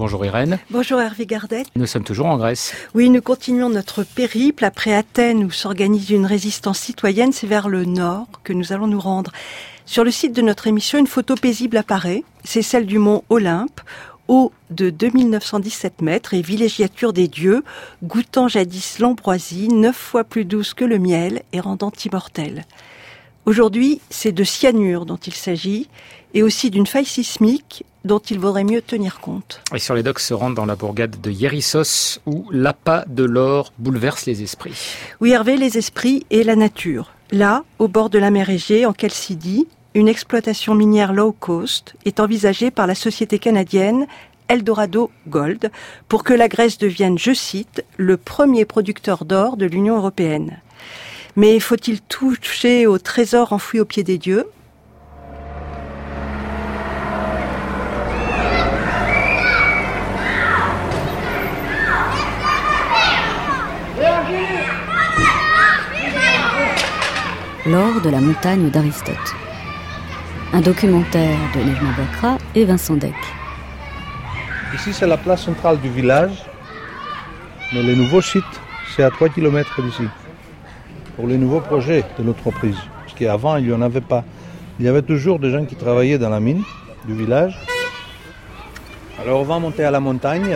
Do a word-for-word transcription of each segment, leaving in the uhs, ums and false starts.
Bonjour Irène. Bonjour Hervé Gardette. Nous sommes toujours en Grèce. Oui, nous continuons notre périple. Après Athènes, où s'organise une résistance citoyenne, c'est vers le nord que nous allons nous rendre. Sur le site de notre émission, une photo paisible apparaît. C'est celle du mont Olympe, haut de deux mille neuf cent dix-sept mètres et villégiature des dieux, goûtant jadis l'ambroisie, neuf fois plus douce que le miel et rendant immortel. Aujourd'hui, c'est de cyanure dont il s'agit, et aussi d'une faille sismique dont il vaudrait mieux tenir compte. Et sur les docks se rendent dans la bourgade de Hérissos, où l'appât de l'or bouleverse les esprits. Oui Hervé, les esprits et la nature. Là, au bord de la mer Égée, en Chalcidie, une exploitation minière low cost est envisagée par la société canadienne Eldorado Gold pour que la Grèce devienne, je cite, le premier producteur d'or de l'Union européenne. Mais faut-il toucher au trésor enfoui au pied des dieux ? L'or de la montagne d'Aristote. Un documentaire de Nejma Bouakra et Vincent Deck. Ici, c'est la place centrale du village, mais le nouveau site, c'est à trois kilomètres d'ici, pour les nouveaux projets de l'entreprise. Parce qu'avant, il n'y en avait pas. Il y avait toujours des gens qui travaillaient dans la mine du village. Alors, on va monter à la montagne.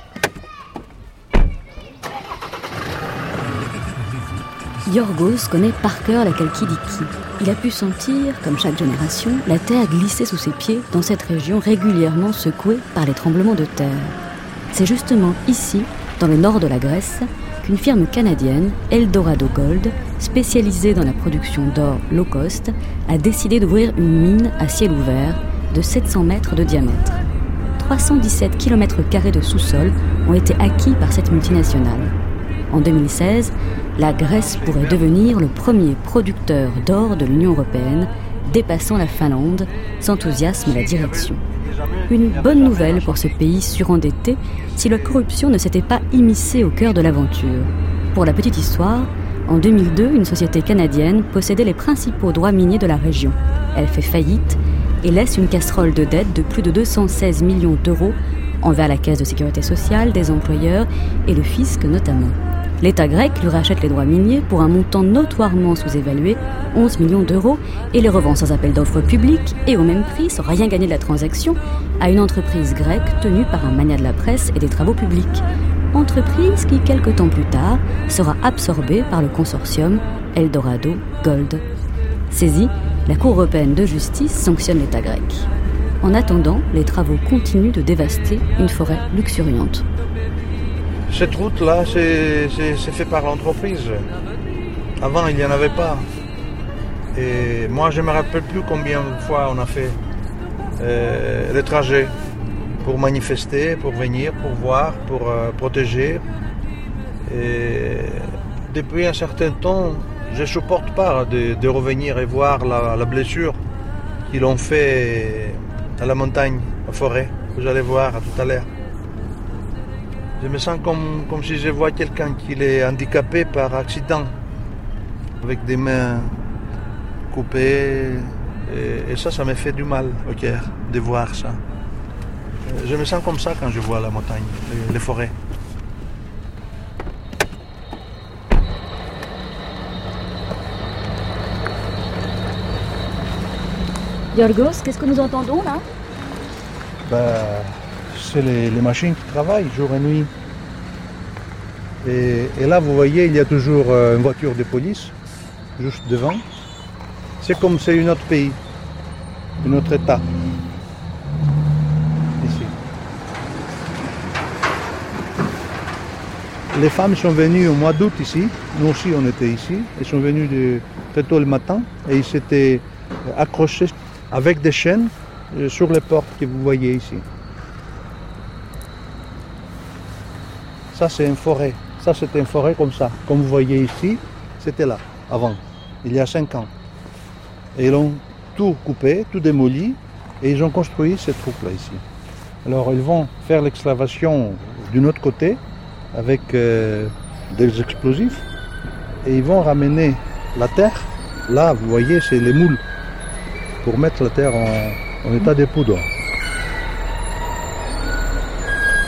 Yorgos connaît par cœur la Chalkidiki. Il a pu sentir, comme chaque génération, la terre glisser sous ses pieds dans cette région régulièrement secouée par les tremblements de terre. C'est justement ici, dans le nord de la Grèce, qu'une firme canadienne, Eldorado Gold, spécialisée dans la production d'or low cost, a décidé d'ouvrir une mine à ciel ouvert de sept cents mètres de diamètre. trois cent dix-sept kilomètres carrés de sous-sol ont été acquis par cette multinationale. En deux mille seize, la Grèce pourrait devenir le premier producteur d'or de l'Union européenne, dépassant la Finlande, s'enthousiasme la direction. Une bonne nouvelle pour ce pays surendetté si la corruption ne s'était pas immiscée au cœur de l'aventure. Pour la petite histoire, en deux mille deux, une société canadienne possédait les principaux droits miniers de la région. Elle fait faillite et laisse une casserole de dette de plus de deux cent seize millions d'euros envers la caisse de sécurité sociale, des employeurs et le fisc notamment. L'État grec lui rachète les droits miniers pour un montant notoirement sous-évalué, onze millions d'euros, et les revend sans appel d'offres public et au même prix, sans rien gagner de la transaction, à une entreprise grecque tenue par un magnat de la presse et des travaux publics. Entreprise qui, quelque temps plus tard, sera absorbée par le consortium Eldorado Gold. Saisie, la Cour européenne de justice sanctionne l'État grec. En attendant, les travaux continuent de dévaster une forêt luxuriante. Cette route-là, c'est, c'est, c'est fait par l'entreprise. Avant, il n'y en avait pas. Et moi, je ne me rappelle plus combien de fois on a fait euh, le trajet pour manifester, pour venir, pour voir, pour euh, protéger. Et depuis un certain temps, je ne supporte pas de, de revenir et voir la, la blessure qu'ils ont fait à la montagne, à la forêt. Vous allez voir tout à l'heure. Je me sens comme, comme si je vois quelqu'un qui est handicapé par accident, avec des mains coupées. Et, et ça, ça me fait du mal au cœur de voir ça. Je me sens comme ça quand je vois la montagne, les, les forêts. Yorgos, qu'est-ce que nous entendons là ? Ben, c'est les, les machines qui travaillent jour et nuit. Et, et là, vous voyez, il y a toujours une voiture de police, juste devant. C'est comme c'est un autre pays, un autre État. Ici. Les femmes sont venues au mois d'août ici, nous aussi on était ici. Elles sont venues de, très tôt le matin et ils s'étaient accrochés avec des chaînes sur les portes que vous voyez ici. Ça, c'est une forêt. Ça, c'était une forêt comme ça. Comme vous voyez ici, c'était là, avant, il y a cinq ans. Et ils ont tout coupé, tout démoli, et ils ont construit ces troupes-là ici. Alors, ils vont faire l'excavation d'un autre côté, avec euh, des explosifs, et ils vont ramener la terre. Là, vous voyez, c'est les moules, pour mettre la terre en, en état de poudre.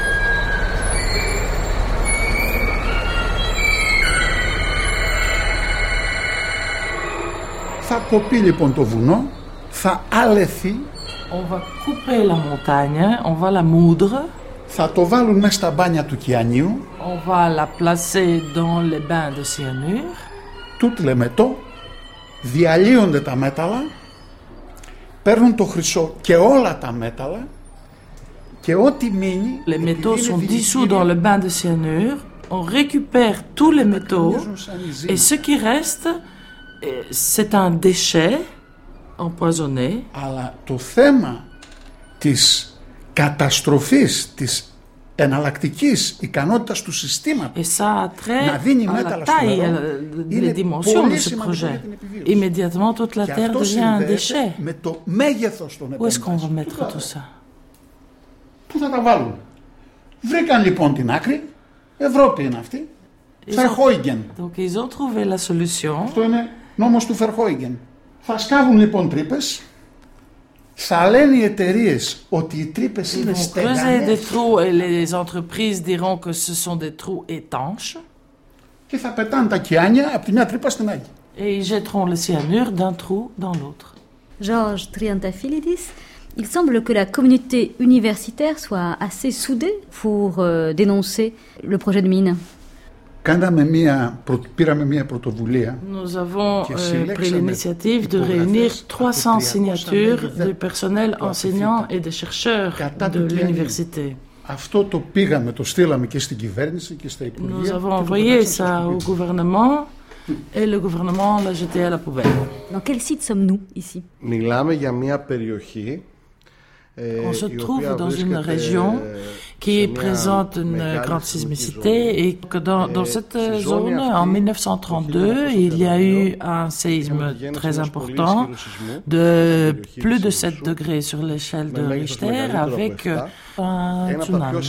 Θα κοπεί λοιπόν το βουνό, θα αλεθεί. On va couper la montagne, on va la moudre. Θα το βάλουν μέσα στα μπάνια του κιανίου. On va la placer dans les bains de cyanure. Tout le métaux. Διαλύονται τα μέταλλα. Παίρνουν το χρυσό και όλα τα μέταλλα. Και ό,τι μείνει... Les métaux sont dissous dans le bain de cyanure. On récupère tous les métaux. Et ce qui reste, c'est un déchet empoisonné. Αλλά το θέμα της καταστροφής, της εναλλακτικής ικανότητας του συστήματος να δίνει μέταλλα στο νερό είναι πολύ σημαντικό για την επιβίωση. Immédiatement, toute la Και terre αυτό devient un συνδέεται déchet. με το μέγεθος των Où est-ce qu'on va επενδύσεων. mettre tout ça? Πού θα τα βάλουν? Βρήκαν λοιπόν την άκρη. Ευρώπη είναι αυτή. Φερχόιγγεν. Donc ils ont trouvé la solution. Αυτό είναι νόμος του Φερχόιγγεν. Θα σκάβουν λοιπόν τρύπες. Θα λένε οι εταιρείες ότι οι τρύπες είναι στεγανές. Ils vont creuser des trous et les entreprises diront que ce sont des trous étanches. Και θα πετάνε τα κιάνια από τη μια τρύπα στην άλλη. Et ils jetteront le cyanure d'un trou dans l'autre. Georges Triantafylidis, il semble que la communauté universitaire soit assez soudée pour euh, dénoncer le projet de mine. Κάναμε μια, πήραμε μια πρωτοβουλία. Nous avons euh, pris l'initiative de réunir trois cents signatures du personnel enseignant et des chercheurs de l'université. Αυτό το πήγαμε, το στείλαμε και στην κυβέρνηση και στα υπουργεία. Nous avons envoyé ça au gouvernement et le gouvernement l'a jeté à la poubelle. Dans quel site sommes-nous ici? Μιλάμε για μια περιοχή. On se trouve dans une région qui présente une grande sismicité et que dans, dans cette zone, en dix-neuf cent trente-deux, il y a eu un séisme très important de plus de sept degrés sur l'échelle de Richter avec un tsunami.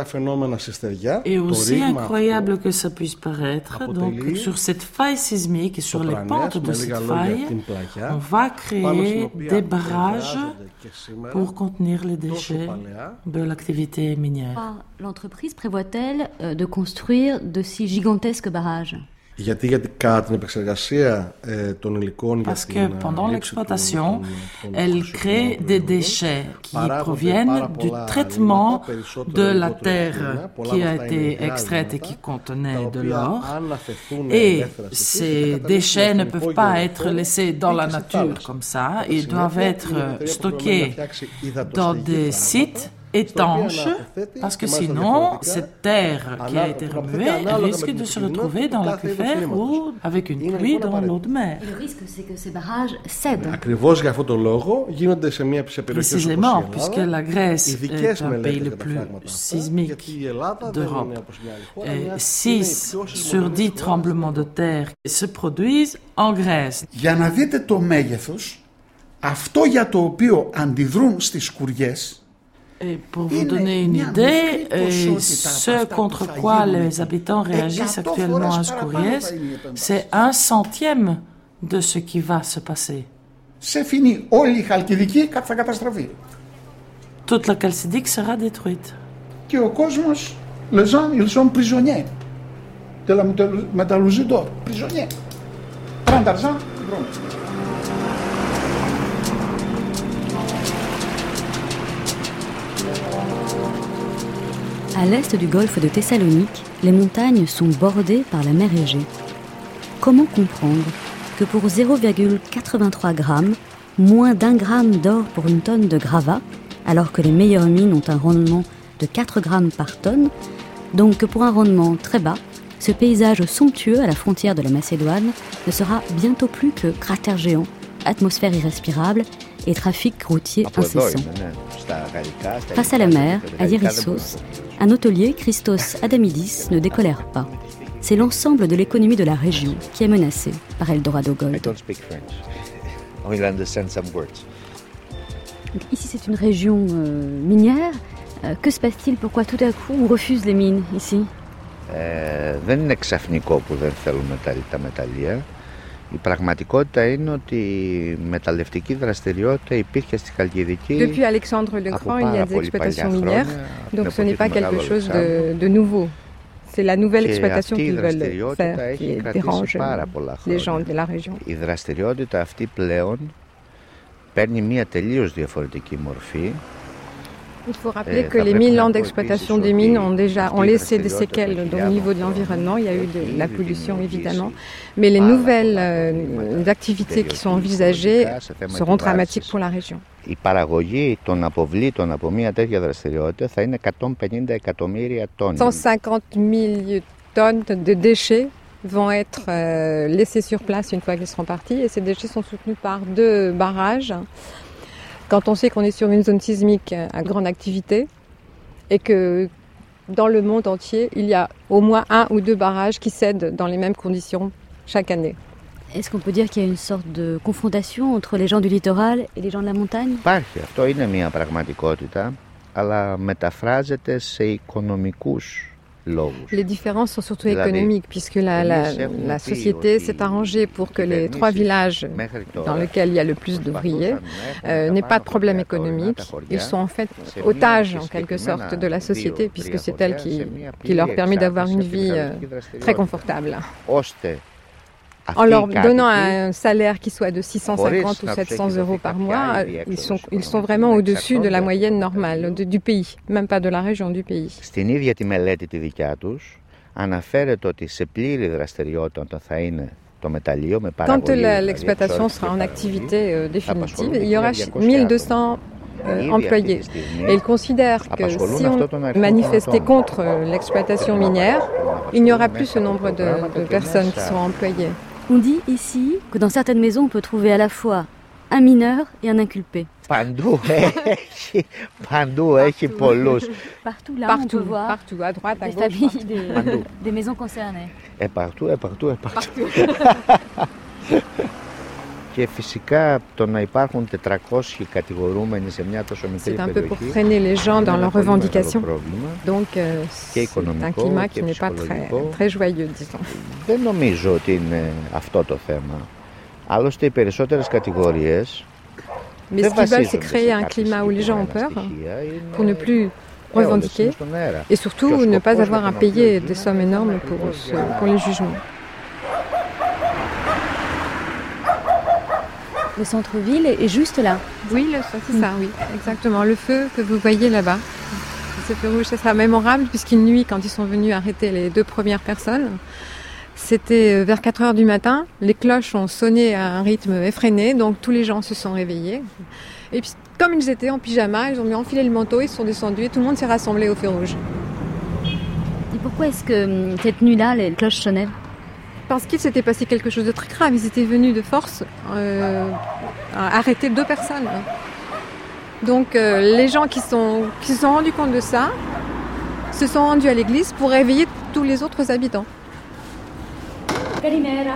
Et aussi incroyable que ça puisse paraître, donc sur cette faille sismique et sur les pentes de cette faille, on va créer des barrages pour contenir les déchets de l'activité minière. L'entreprise prévoit-elle de construire de si gigantesques barrages? Γιατί, γιατί κατά την επεξεργασία ε, των υλικών για Parce que pendant l'exploitation, elle crée des déchets qui proviennent du traitement de la terre qui a été extraite et qui contenait de l'or. Et ces déchets ne peuvent pas être laissés dans la nature comme ça. Ils doivent être stockés dans des sites étanche, parce que sinon, cette terre qui a été remuée risque de se retrouver dans l'aquifère ou avec une pluie dans l'eau de mer. Et le risque, c'est que ces barrages cèdent. Ακριβώς για αυτόν τον λόγο γίνονται σε μια περιοχή όπως η Ελλάδα. Puisque la Grèce est un pays le plus sismique d'Europe. six sur dix tremblements de terre se produisent en Grèce. Για να δείτε το μέγεθος, αυτό για το οποίο αντιδρούν στις σκουριές. Et pour vous donner une idée, ce contre quoi les habitants réagissent actuellement à Skouries, c'est un centième de ce qui va se passer. C'est fini, όλη η Χαλκιδική θα καταστραφεί. Toute la Chalcidique sera détruite. Και ο κόσμος, les gens, ils sont prisonniers de la métallurgie d'or, prisonniers. Prendre d'argent, À l'est du golfe de Thessalonique, les montagnes sont bordées par la mer Égée. Comment comprendre que pour zéro virgule quatre-vingt-trois grammes, moins d'un gramme d'or pour une tonne de gravat, alors que les meilleures mines ont un rendement de quatre grammes par tonne, donc que pour un rendement très bas, ce paysage somptueux à la frontière de la Macédoine ne sera bientôt plus que cratère géant, atmosphère irrespirable et trafic routier incessant. Face à la mer, à Ierissos, un hôtelier, Christos Adamidis, ne décolère pas. C'est l'ensemble de l'économie de la région qui est menacée par Eldorado Gold. Donc ici, c'est une région euh, minière. Euh, que se passe-t-il? Pourquoi tout à coup on refuse les mines ici? Ε, δεν είναι ξαφνικό που δεν θέλουμε τα, τα μεταλλεία. Η πραγματικότητα είναι ότι η μεταλλευτική δραστηριότητα υπήρχε στη Χαλκιδική. Depuis Alexandre le Grand, il y a des exploitations minières, donc ce n'est pas quelque chose de, de nouveau. c'est la nouvelle exploitation qu'ils veulent faire qui dérange les gens de la région. Η δραστηριότητα αυτή πλέον παίρνει μια τελείως διαφορετική μορφή. Il faut rappeler que les mille ans d'exploitation des mines ont déjà ont laissé des séquelles au niveau de l'environnement. Il y a eu de la pollution évidemment, mais les nouvelles euh, activités qui sont envisagées seront dramatiques pour la région. Η παραγωγή των αποβλήτων από μια τέτοια δραστηριότητα θα είναι εκατόν πενήντα εκατομμύρια τόνοι. cent cinquante mille tonnes de déchets vont être euh, laissés sur place une fois qu'ils seront partis, et ces déchets sont soutenus par deux barrages. Quand on sait qu'on est sur une zone sismique à grande activité et que dans le monde entier, il y a au moins un ou deux barrages qui cèdent dans les mêmes conditions chaque année. Est-ce qu'on peut dire qu'il y a une sorte de confrontation entre les gens du littoral et les gens de la montagne? Υπάρχει, αυτό είναι μια πραγματικότητα, αλλά μεταφράζεται σε οικονομικούς λόγους. Les différences sont surtout économiques, puisque la, la, la société s'est arrangée pour que les trois villages dans lesquels il y a le plus d'ouvriers euh, n'aient pas de problème économique. Ils sont en fait otages en quelque sorte de la société, puisque c'est elle qui, qui leur permet d'avoir une vie euh, très confortable. En leur donnant un salaire qui soit de six cent cinquante ou sept cents euros par mois, ils sont, ils sont vraiment au-dessus de la moyenne normale de, du pays, même pas de la région, du pays. Στην ίδια τη μελέτη τη δικιά τους αναφέρεται ότι σε πλήρη δραστηριότητα όταν θα είναι το μεταλλείο με παραγωγή. Quand l'exploitation sera en activité euh, définitive, il y aura mille deux cents euh, employés. Et ils considèrent que si on manifestait contre l'exploitation minière, il n'y aura plus ce nombre de, de personnes qui seront employées. On dit ici que dans certaines maisons, on peut trouver à la fois un mineur et un inculpé. Παντού έχει, παντού έχει πολλούς. Partout là, partout, on peut voir partout, à droite, à des gauche, familles, des, des maisons concernées. Et partout, et partout, et partout. Και φυσικά το να υπάρχουν τετρακόσιοι κατηγορούμενοι σε μια τόσο μικρή περιοχή. C'est un peu pour freiner les gens dans leurs revendications. Donc euh, c'est un climat qui n'est pas très, très joyeux, disons. Δεν νομίζω ότι είναι αυτό το θέμα. Άλλωστε οι περισσότερες κατηγορίες. Mais ce qu'ils veulent, c'est créer un climat où les gens ont peur pour ne plus revendiquer et surtout ne pas avoir à payer des sommes énormes pour, ce, pour les jugements. Le centre-ville est juste là. Oui, le, c'est ça, oui, exactement. Le feu que vous voyez là-bas, ce feu rouge, ça sera mémorable puisqu'une nuit, quand ils sont venus arrêter les deux premières personnes, c'était vers quatre heures du matin, les cloches ont sonné à un rythme effréné, donc tous les gens se sont réveillés. Et puis, comme ils étaient en pyjama, ils ont enfilé le manteau, ils sont descendus et tout le monde s'est rassemblé au feu rouge. Et pourquoi est-ce que cette nuit-là, les cloches sonnaient? Parce qu'il s'était passé quelque chose de très grave. Ils étaient venus de force euh, arrêter deux personnes. Donc euh, les gens qui sont qui se sont rendus compte de ça se sont rendus à l'église pour réveiller tous les autres habitants. Calimera.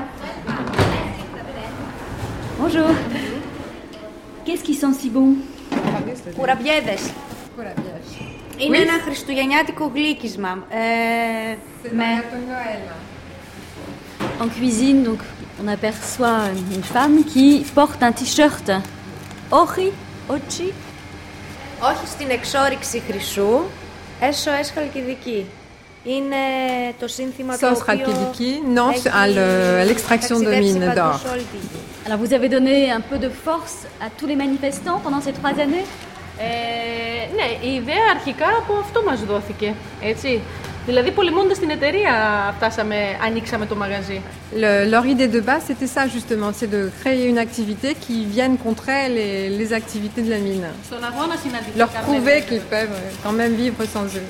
Bonjour. Qu'est-ce qui sent si bon? Κουραμπιέδες. Είναι ένα χριστουγεννιάτικο γλύκισμα. Ε, με... En cuisine, donc, on aperçoit une femme qui porte un t-shirt. Όχι, όχι. Όχι στην εξόρυξη χρυσού, έσω έσ χαλκιδική. Είναι το σύνθημα το οποίο Halkidiki, non, à l'extraction de mines d'or. Alors vous avez donné un peu de force à tous les manifestants pendant ces trois années? Ε, ναι, η ιδέα αρχικά από αυτό μας δόθηκε, έτσι. Δηλαδή πολεμώντας την εταιρεία φτάσαμε, ανοίξαμε το μαγαζί. Le, leur idée de base, c'était ça justement, c'est de créer une activité qui vienne contrer les, les activités de la mine. Leur prouver qu'ils peuvent quand même vivre sans eux.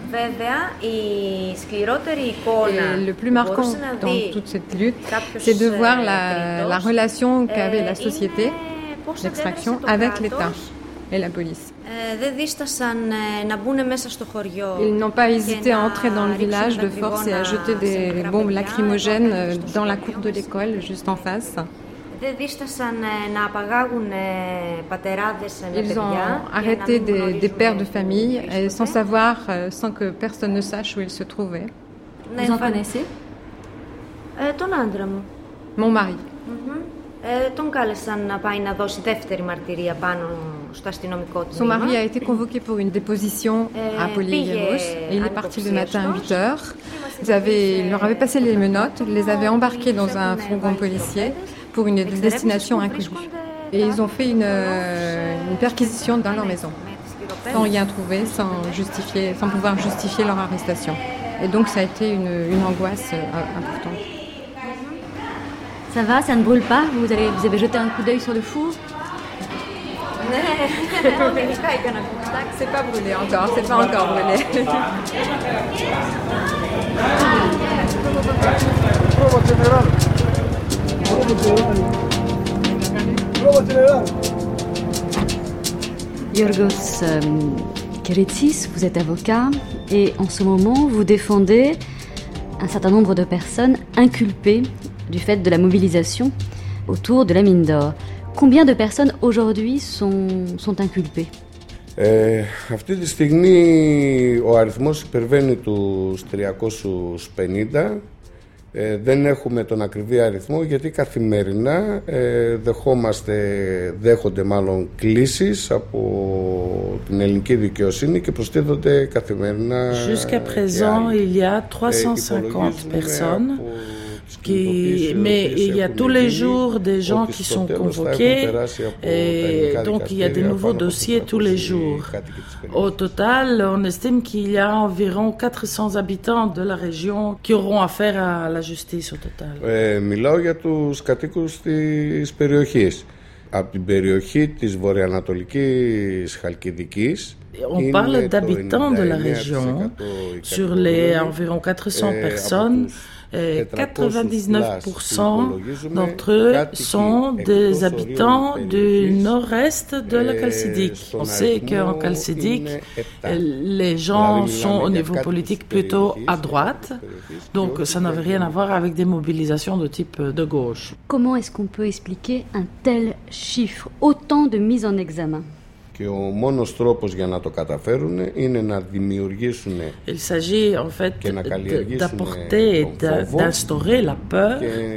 Et le plus marquant dans toute cette lutte, c'est de voir la, la relation qu'avait la société d'extraction avec l'État et la police. Ils n'ont pas hésité à entrer dans le village de force et à jeter des bombes lacrymogènes dans la cour de l'école, juste en face. Ils ont arrêté des, des pères de famille et sans savoir, sans que personne ne sache où ils se trouvaient. Vous en connaissez? Mon mari. Son mari a été convoqué pour une déposition à Polygamos et il est parti le matin à huit heures. Ils, avaient, ils leur avaient passé les menottes, les avaient embarqués dans un fourgon policier pour une destination inconnue. Et ils ont fait une, une perquisition dans leur maison, sans rien trouver, sans, justifier, sans pouvoir justifier leur arrestation. Et donc ça a été une, une angoisse importante. Ça va, ça ne brûle pas? Vous, allez, vous avez jeté un coup d'œil sur le four? C'est pas brûlé encore, c'est pas encore brûlé. Yorgos euh, Keritsis, vous êtes avocat et en ce moment vous défendez un certain nombre de personnes inculpées du fait de la mobilisation autour de la mine d'or. Combien de personnes aujourd'hui sont, sont inculpées? Ε, αυτή τη στιγμή ο αριθμός υπερβαίνει τους τριακόσιους πενήντα. Ε, δεν έχουμε τον ακριβή αριθμό γιατί καθημερινά ε, δεχόμαστε, δέχονται μάλλον κλήσεις από την ελληνική δικαιοσύνη και προστίθονται καθημερινά. Jusqu'à présent, il y a trois cent cinquante personnes. Qui, mais il y a tous les jours des gens qui sont convoqués et donc il y a des nouveaux dossiers tous les jours. Au total, on estime qu'il y a environ quatre cents habitants de la région qui auront affaire à la justice au total. Ε, μιλάω για τους κατοίκους της περιοχής. Από την περιοχή της βορειοανατολικής Χαλκιδικής. On parle d'habitants de la région. Sur les environ quatre cents personnes, quatre-vingt-dix-neuf pour cent d'entre eux sont des habitants du nord-est de la Chalcidique. On sait qu'en Chalcidique, les gens sont au niveau politique plutôt à droite, donc ça n'avait rien à voir avec des mobilisations de type de gauche. Comment est-ce qu'on peut expliquer un tel chiffre, autant de mises en examen? Και ο μόνος τρόπος για να το καταφέρουν είναι να δημιουργήσουν Il s'agit en fait d'apporter, d'instaurer la peur,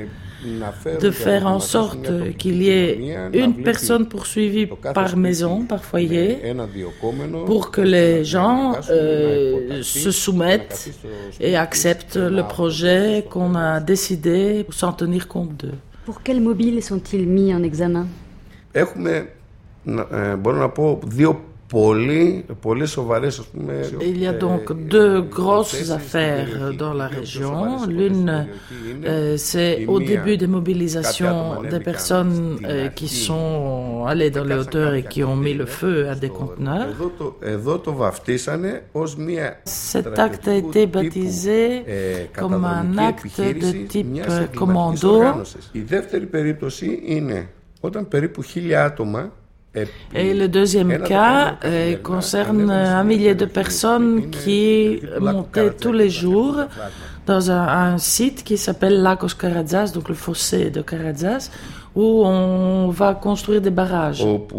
de faire en sorte qu'il y ait une personne poursuivie par maison, par foyer, pour que les gens euh, se soumettent et acceptent le projet qu'on a décidé sans tenir compte d'eux. Pour quels mobiles sont-ils mis en examen? Έχουμε μπορώ να πω δύο πολύ, πολύ σοβαρές, ας πούμε. Il y a donc deux grosses affaires dans la région. L'une, euh, c'est au début des mobilisations des personnes euh, qui sont allées dans les hauteurs et qui ont mis le feu à des conteneurs. Εδώ το βαφτίσανε ως μια Cet acte a été baptisé comme un acte de type commando. Η δεύτερη περίπτωση είναι όταν περίπου χίλια άτομα. Et le deuxième cas euh, concerne un millier de personnes qui montaient tous les jours dans un, un site qui s'appelle Lagos Karadzas, donc le fossé de Karadzas, où on va construire des barrages.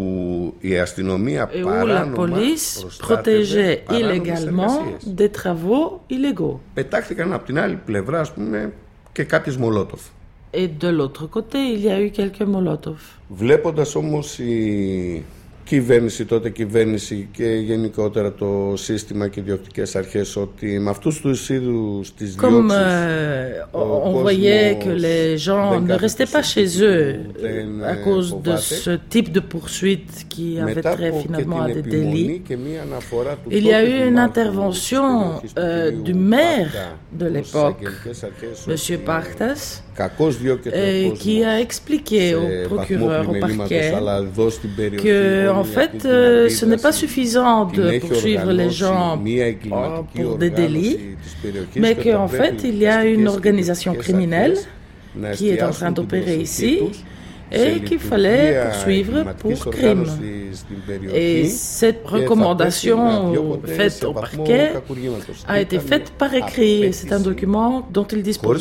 Et où la police protégeait illégalement des travaux illégaux. Πετάχθηκαν από την άλλη πλευρά, ας πούμε, και κάποιες μολότοφ. Et de l'autre côté, il y a eu quelques Molotov. Βλέποντας όμως η κυβέρνηση, τότε κυβέρνηση και γενικότερα το σύστημα και οι διοκτικές αρχές ότι με αυτούς τους είδους τις διώξεις Comme euh, on voyait que les gens ne restaient pas chez eux à cause de ce type de poursuite qui avait finalement à des délits, il y a eu une intervention euh, du maire de l'époque, M. Partas, et qui a expliqué au procureur, au parquet, que en fait, euh, ce n'est pas suffisant de poursuivre les gens pour des délits, mais qu'en fait, il y a une organisation criminelle qui est en train d'opérer ici et qu'il fallait poursuivre pour crime. Et cette recommandation faite au parquet a été faite par écrit. C'est un document dont ils disposent.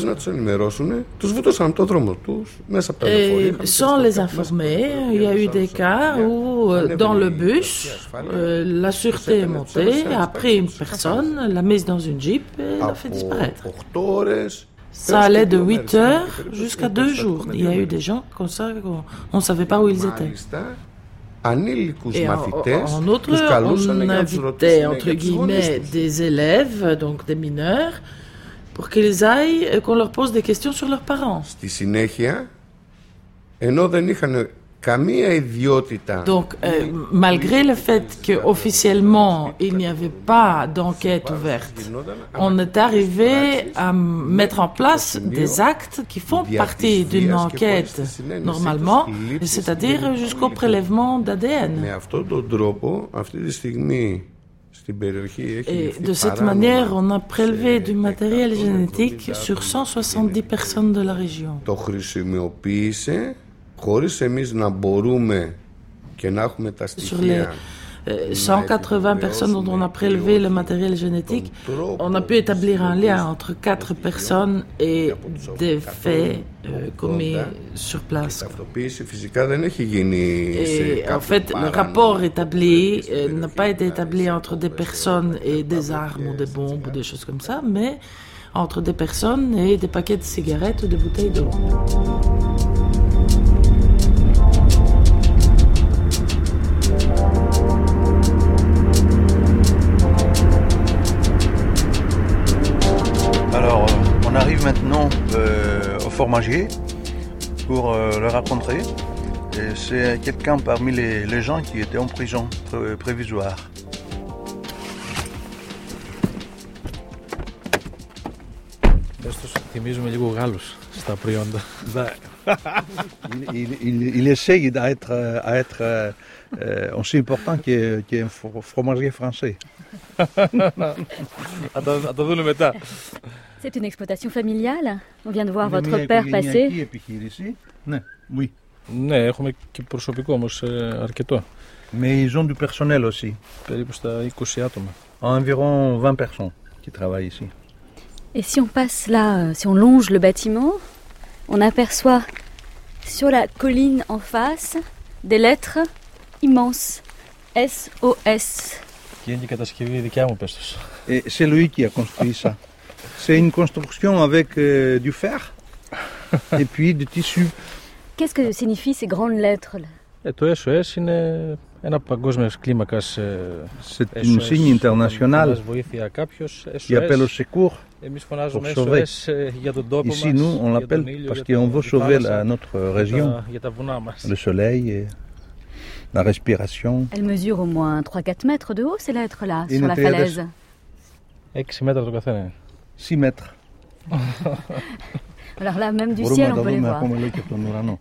Et sans les informer, il y a eu des cas où dans le bus, la sûreté est montée, a pris une personne, l'a mise dans une jeep et l'a fait disparaître. Ça allait de huit heures jusqu'à deux jours. Il y a eu des gens comme ça, on ne savait pas où ils étaient. Et en, en outre, on invitait, entre guillemets, des élèves, donc des mineurs, pour qu'ils aillent et qu'on leur pose des questions sur leurs parents. Στη συνέχεια, ενώ δεν είχαν καμία ιδιότητα. Donc, euh, malgré le fait qu'officiellement il n'y avait pas d'enquête ouverte, on est arrivé à mettre en place des actes qui font partie d'une enquête normalement, c'est-à-dire jusqu'au prélèvement d'A D N. Με αυτόν τον τρόπο, αυτή τη στιγμή στην περιοχή έχει Et de cette manière, on a prélevé du matériel génétique sur cent soixante-dix personnes de la région. Το χρησιμοποίησε χωρίς εμείς να μπορούμε και να έχουμε τα στοιχεία. cent quatre-vingts personnes dont on a prélevé le matériel génétique, on a pu établir un lien entre quatre personnes et des faits euh, commis sur place. Et en fait, le rapport établi euh, n'a pas été établi entre des personnes et des armes ou des bombes ou des choses comme ça, mais entre des personnes et des paquets de cigarettes ou des bouteilles d'eau. On arrive maintenant euh, au formagier pour euh, le rencontrer. Et c'est quelqu'un parmi les, les gens qui étaient en prison pré- prévisoire. Θυμίζουμε λίγο Γάλλους στα προϊόντα. il, il, il essaye d'être à être euh, aussi important qu'un qu fromager français. Θα το δούμε μετά. C'est une exploitation familiale. On vient de voir votre père passer. Ναι, oui. Ναι, έχουμε και προσωπικό όμως αρκετό. Mais ils ont du personnel aussi. Περίπου στα είκοσι άτομα. Environ vingt personnes qui travaillent ici. Et si on passe là, si on longe le bâtiment, on aperçoit sur la colline en face des lettres immenses. S O S. Και είναι και κατασκευή δικιά μου, πες τους. Et c'est lui qui a construit ça. C'est une construction avec euh, du fer et puis du tissu. Qu'est-ce que signifient ces grandes lettres là? Ε, το S O S είναι ένα παγκόσμιας κλίμακας. C'est une signe internationale βοήθεια κάποιος, qui appelle au secours Εμείς pour φωνάζουμε sauver. S O S για τον τόπο Ici, μας, nous, on για l'appelle τον ήλιο, parce για qu'on το- veut τη sauver θάλασσα, la, notre για région, τα- για τα βουνά μας. le soleil, et la respiration. Elles mesurent au moins trois à quatre mètres de haut, ces lettres-là, Et sur la notre- falaise. Έξι μέτρα το καθένα. six mètres. Alors là, même du Μπορούμε ciel, να on τα peut les δούμε voir. ακόμα λέει και από τον ουρανό.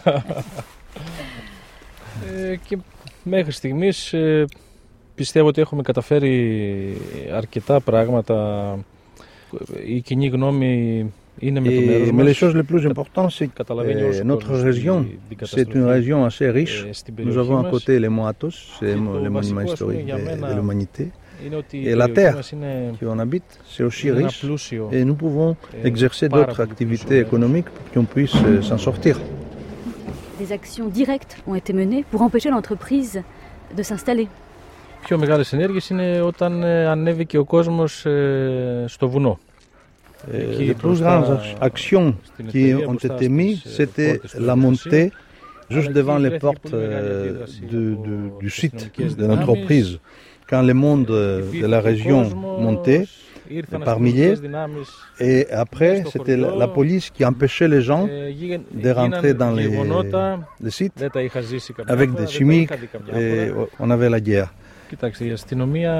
Ε, και μέχρι στιγμής ε, πιστεύω ότι έχουμε καταφέρει αρκετά πράγματα. Η κοινή γνώμη είναι με το μέρος Et, mais μας. les choses les plus importantes, c'est que Καταλαβαίνει όλος euh, ο notre κόσμος région, την c'est une καταστροφή région assez riche. ε, στην Nous περιοχή avons à μας. côté les Moatos, c'est Και les το monuments βασικό, ας πούμε, historiques για de, μένα de l'humanité. είναι ότι η Et la περιοχή terre μας είναι qu'on habite, c'est aussi είναι ένα riche. πλούσιο Et nous pouvons ε, exercer πάρα d'autres πολύ activités πλούσιο économiques pour qu'on puisse euh, s'en sortir. Des actions directes ont été menées pour empêcher l'entreprise de s'installer. Πιο μεγάλες ενέργειες είναι όταν ε, ανέβηκε ο κόσμος ε, στο βουνό. Euh, les plus grandes actions qui ont été mises, c'était la montée juste devant les portes euh, de, de, du site de l'entreprise. Quand le monde de la région montait par milliers, et après c'était la, la police qui empêchait les gens de rentrer dans les, les sites avec des chimiques, et on avait la guerre. Κοιτάξτε, η αστυνομία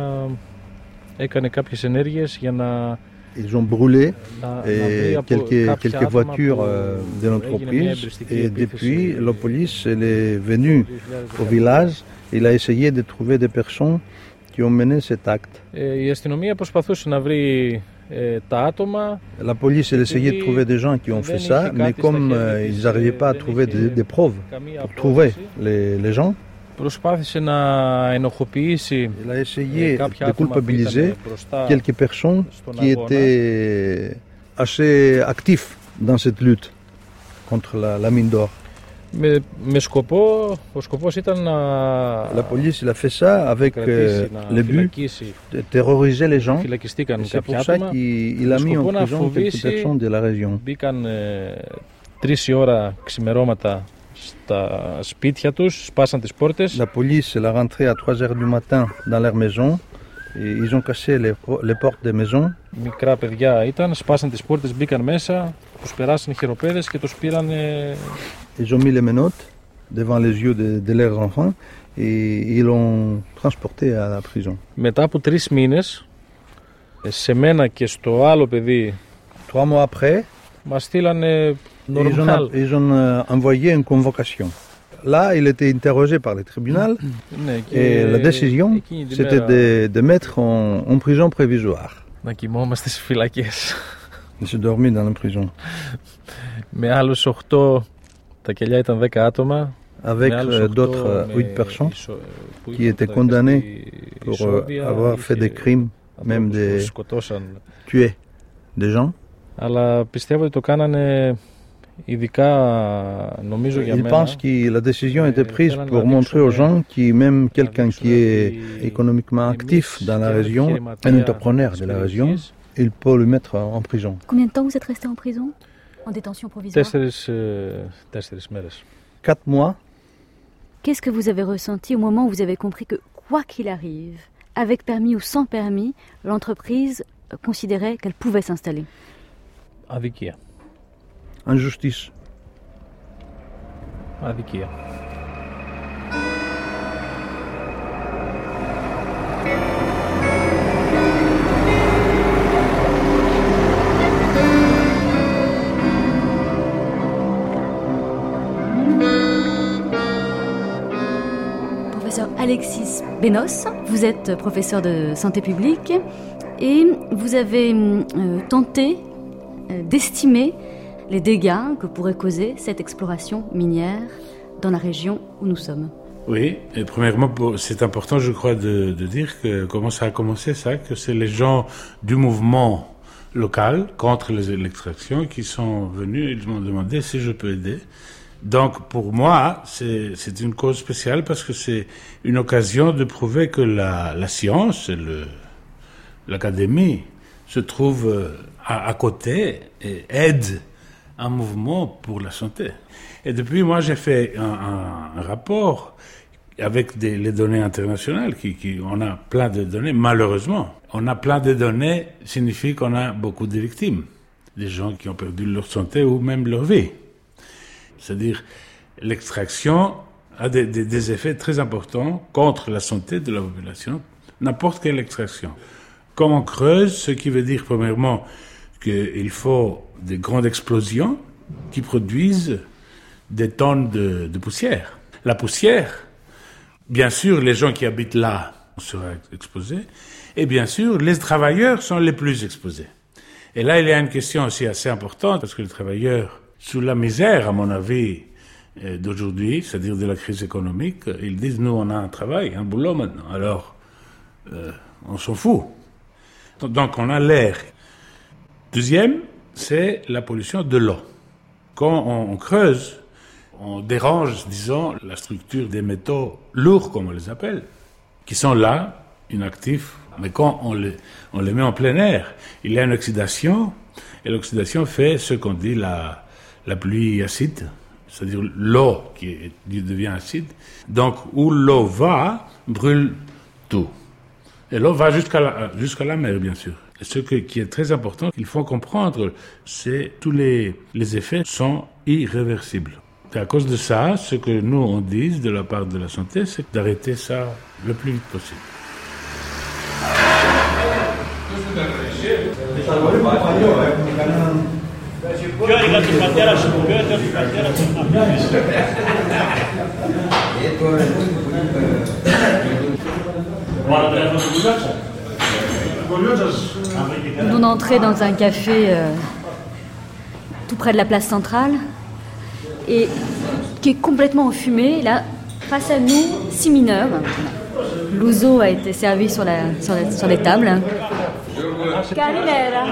έκανε κάποιες ενέργειες για να Ils ont brûlé et quelques, quelques voitures de l'entreprise et depuis, la police elle est venue au village. Il a essayé de trouver des personnes qui ont mené cet acte. Η αστυνομία προσπαθούσε να βρει τα άτομα. La police elle essayait de trouver des gens qui ont fait ça, mais comme euh, ils n'arrivaient pas à trouver des, des preuves pour trouver les, les gens, προσπάθησε να ενοχοποιήσει il a essayé de culpabiliser quelques personnes qui étaient assez actifs dans cette lutte contre la, la mine d'or. Με, με σκοπό, ο σκοπός ήταν να... La police il a fait ça avec euh, le but de terroriser les gens. C'est pour ça qu'il a mis en prison quelques personnes de la région. Μπήκαν ε, τρεις η ώρα ξημερώματα στα σπίτια τους, σπάσαν τις πόρτες. La police elle a rentré à trois heures du matin dans leur maison Ils ont cassé les, les portes des maisons. Μικρά παιδιά ήταν, σπάσαν τις πόρτες, μπήκαν μέσα, τους περάσαν χειροπέδες και τους πήραν... Ils ont mis les menottes devant les yeux de, de leurs enfants et ils l'ont transporté à la prison. Μετά από τρεις μήνες, σε μένα και στο άλλο παιδί, trois mois après, μας στείλανε normal. Ils ont, ils ont euh, envoyé une convocation. Là, il était interrogé par le tribunal et la décision, c'était de, de mettre en, en prison provisoire. Να κοιμόμαστε στις φυλακές. De se dormir dans la prison. Με άλλους οχτώ, τα κελιά ήταν δέκα άτομα. Avec euh, d'autres huit personnes qui étaient condamnées pour euh, avoir fait des crimes, même des tuer des gens. Αλλά πιστεύω ότι το κάνανε ειδικά, νομίζω για μένα. Il pense que la décision était prise pour montrer aux gens que même quelqu'un qui est économiquement actif dans la région, un entrepreneur de la région, il peut le mettre en prison. Combien de temps vous êtes resté en prison? En détention provisoire? Τέσσερις, τέσσερις μέρες. Quatre mois. Qu'est-ce que vous avez ressenti au moment où vous avez compris que, quoi qu'il arrive, avec permis ou sans permis, l'entreprise considérait qu'elle pouvait s'installer? Αδικία. Injustice. Αδικία. Professeur Alexis Benos, vous êtes professeur de santé publique et vous avez euh, tenté euh, d'estimer les dégâts que pourrait causer cette exploration minière dans la région où nous sommes. Oui, et premièrement, c'est important, je crois, de, de dire que comment ça a commencé, ça, que c'est les gens du mouvement local contre l'extraction qui sont venus et ils m'ont demandé si je peux aider. Donc, pour moi, c'est, c'est une cause spéciale parce que c'est une occasion de prouver que la, la science, le, l'académie, se trouve à, à côté et aide un mouvement pour la santé. Et depuis, moi, j'ai fait un, un, un rapport avec des, les données internationales. Qui, qui, on a plein de données, malheureusement. On a plein de données, signifie qu'on a beaucoup de victimes. Des gens qui ont perdu leur santé ou même leur vie. C'est-à-dire, l'extraction a des, des, des effets très importants contre la santé de la population. N'importe quelle extraction. Comme on creuse, ce qui veut dire, premièrement, qu'il faut des grandes explosions qui produisent des tonnes de, de poussière. La poussière, bien sûr, les gens qui habitent là seraient exposés, et bien sûr, les travailleurs sont les plus exposés. Et là, il y a une question aussi assez importante, parce que les travailleurs, sous la misère, à mon avis, d'aujourd'hui, c'est-à-dire de la crise économique, ils disent, nous, on a un travail, un boulot maintenant, alors euh, on s'en fout. Donc, on a l'air. Deuxième, c'est la pollution de l'eau. Quand on, on creuse, on dérange, disons, la structure des métaux lourds, comme on les appelle, qui sont là, inactifs. Mais quand on les, on les met en plein air, il y a une oxydation, et l'oxydation fait ce qu'on dit la, la pluie acide, c'est-à-dire l'eau qui devient acide. Donc, où l'eau va, brûle tout. Et l'eau va jusqu'à la, jusqu'à la mer, bien sûr. Et ce qui est très important, qu'il faut comprendre, c'est que tous les, les effets sont irréversibles. Et à cause de ça, ce que nous on dit de la part de la santé, c'est d'arrêter ça le plus vite possible. On est entré dans un café euh, tout près de la place centrale et qui est complètement enfumé. Là, face à nous, six mineurs. L'ouzo a été servi sur, la, sur, la, sur les tables. Καλημέρα.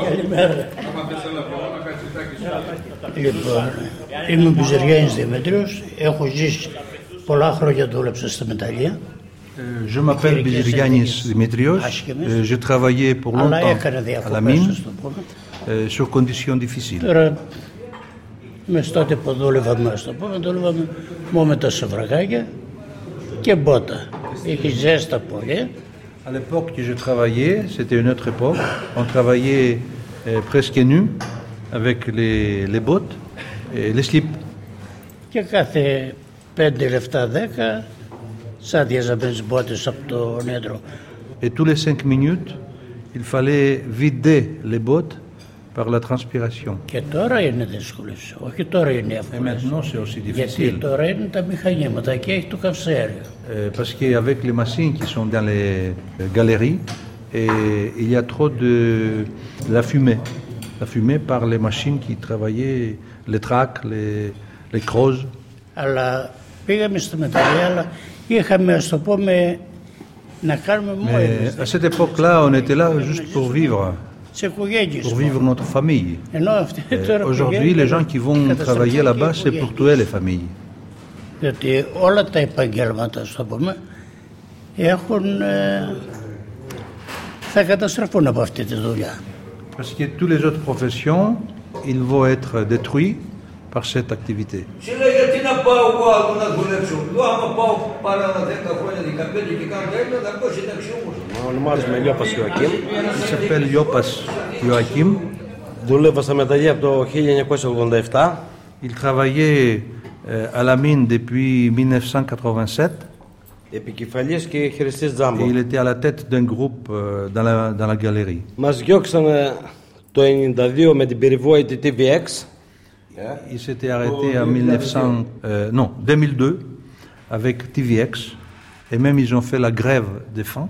Λοιπόν, είμαι ο Μπιζεριάνης Δημήτριος, έχω ζήσει πολλά χρόνια, δούλεψα στα μεταλλεία. Je m'appelle Bizirianis Dimitrios, j'ai travaillé pour longtemps à la mine, sur conditions difficiles. Τώρα, μες τότε που δούλευαμε στο πούμε, δούλευαμε μόνο με τα σοβρακάκια και μπότα. Είχε ζέστα πολύ. À l'époque que je travaillais, c'était une autre époque. On travaillait euh, presque nu, avec les, les bottes et les slips. Και κάθε πέντε λεπτά δέκα, σαν διάζαμε τις μπότες από το νέτρο. Et tous les cinq minutes, il fallait vider les bottes par la transpiration. Και τώρα είναι δύσκολες, όχι τώρα είναι εύκολες. Et maintenant, c'est aussi difficile. Γιατί τώρα είναι τα μηχανήματα και έχει το καυσαέριο. Euh, parce qu'avec les machines qui sont dans les galeries, et il y a trop de la fumée. La fumée par les machines qui travaillaient, les tracks, les, les crozes. Αλλά πήγαμε στη μεταλλεία, αλλά είχαμε, ας το πούμε, να κάνουμε μόνο. Mais à cette époque-là, on était là juste pour vivre. Pour vivre notre famille. Euh, aujourd'hui, les gens qui vont travailler là-bas, c'est pour tuer les familles. Γιατί όλα τα επαγγέλματα, ας το πούμε, έχουν, θα καταστραφούν από αυτή τη δουλειά. Parce que toutes les autres professions, ils vont être détruits par cette activité. Il s'appelle Iopas Joachim. Il travaillait à la mine depuis dix-neuf cent quatre-vingt-sept. Et il était à la tête d'un groupe dans la, dans la galerie. Il s'était arrêté en mille neuf cents, euh, non, deux mille deux avec T V X et même ils ont fait la grève des faim.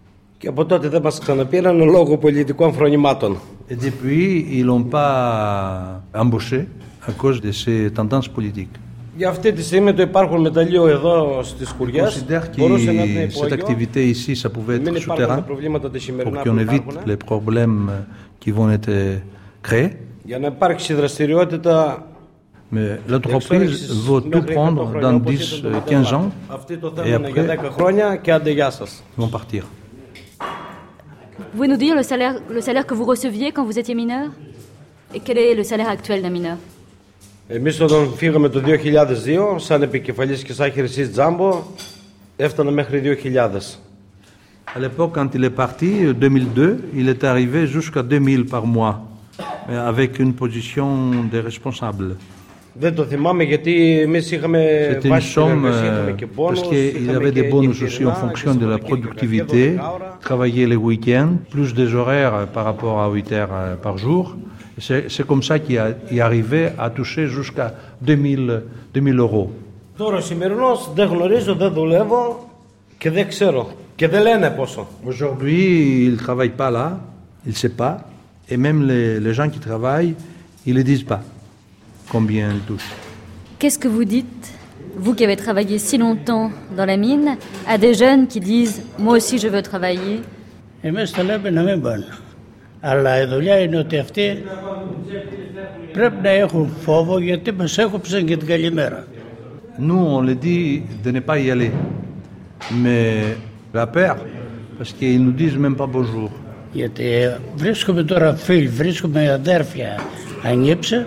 Et depuis, ils l'ont pas embauché à cause de ses tendances politiques. Για αυτή τη στιγμή το υπάρχον μεταλλείο εδώ στις Σκουριάς μπορούσε να είναι υπόγειο. Cette activité ici, ça pouvait être souterrain pour qu'on évite les problèmes qui vont être créés. Για να υπάρξει δραστηριότητα. Mais l'entreprise veut tout prendre dans dix à quinze ans et après ils vont partir. Vous pouvez nous dire le salaire, le salaire que vous receviez quand vous étiez mineur? Et quel est le salaire actuel d'un mineur? Εμείς όταν φύγαμε το δύο χιλιάδες δύο, σαν επικεφαλής και σαν χειριστής Τζάμπο, έφτανα μέχρι δύο χιλιάδες. À l'époque, quand il est parti, deux mille deux, il est arrivé jusqu'à deux mille par mois, avec une position de responsable. Δεν το θυμάμαι γιατί εμείς είχαμε βάσει την εργασία, είχαμε και πόνους, parce qu'il y avait des bonus aussi en fonction de la productivité, travailler les week-ends, plus des horaires par rapport à huit heures par jour. C'est, c'est comme ça qu'il y arrivait à toucher jusqu'à deux mille euros. Τώρα σημερινός δεν γνωρίζω, δεν δουλεύω και δεν ξέρω και δεν λένε πόσο. Aujourd'hui, il ne travaille pas là, il ne sait pas, et même les, les gens qui travaillent, ils ne disent pas combien ils touchent. Qu'est-ce que vous dites, vous qui avez travaillé si longtemps dans la mine, à des jeunes qui disent « moi aussi je veux travailler » Εμείς τα λέμε να μην πάνε. Αλλά η δουλειά είναι ότι αυτοί πρέπει να έχουν φόβο γιατί μας έκοψαν και την καλημέρα. Nous, on les dit de ne pas y aller, mais la peur, parce qu'ils nous disent même pas bonjour. Γιατί βρίσκουμε τώρα φίλοι, βρίσκουμε αδέρφια ανήψε,